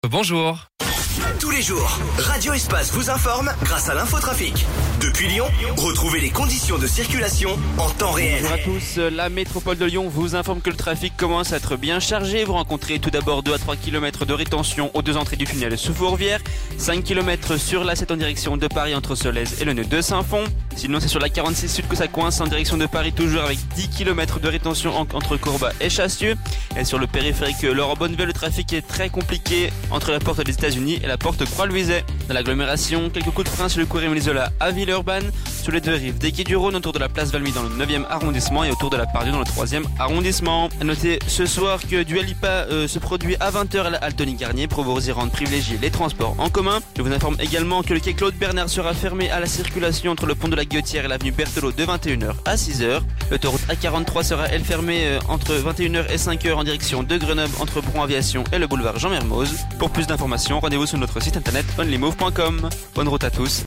Bonjour. Tous les jours, Radio Espace vous informe grâce à l'infotrafic. Depuis Lyon, retrouvez les conditions de circulation en temps réel. Bonjour à tous, la métropole de Lyon vous informe que le trafic commence à être bien chargé. Vous rencontrez tout d'abord 2 à 3 km de rétention aux deux entrées du tunnel sous Fourvière, 5 km sur l'A7 en direction de Paris entre Solèze et le nœud de Saint-Fond. Sinon c'est sur la 46 Sud que ça coince en direction de Paris, toujours avec 10 km de rétention entre Courbat et Chassieux. Et sur le périphérique Laurent Bonnevet, le trafic est très compliqué entre la porte des États-Unis et la porte Croix-Louiset. Dans l'agglomération, quelques coups de frein sur le cours Émile Zola à Villeurbanne, sur les deux rives des quais du Rhône, autour de la place Valmy dans le 9e arrondissement et autour de la Pardieu dans le 3e arrondissement. A noter ce soir que Dua Lipa se produit à 20h à la halle Tony Garnier pour vous y rendre privilégier les transports en commun. Je vous informe également que le quai Claude Bernard sera fermé à la circulation entre le pont de la Guillotière et l'avenue Berthelot de 21h à 6h. L'autoroute A43 sera elle fermée entre 21h et 5h en direction de Grenoble entre Bron Aviation et le boulevard Jean Mermoz. Pour plus d'informations, rendez-vous sur notre site internet onlymove.com. Bonne route à tous.